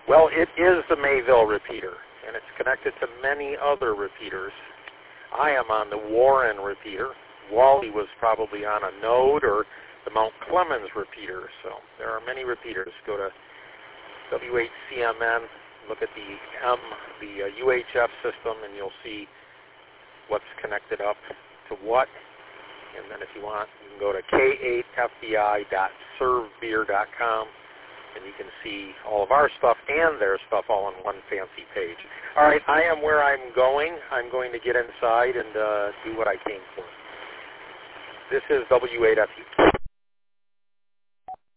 Well, it is the Mayville repeater, and it's connected to many other repeaters. I am on the Warren repeater. Wally was probably on a Node or the Mount Clemens repeater. So there are many repeaters. Go to W8CMN, look at the UHF system, and you'll see what's connected up to what. And then if you want, you can go to k8fbi.servebeer.com, and you can see all of our stuff and their stuff all on one fancy page. All right, I am where I'm going. I'm going to get inside and do what I came for. This is W8FU.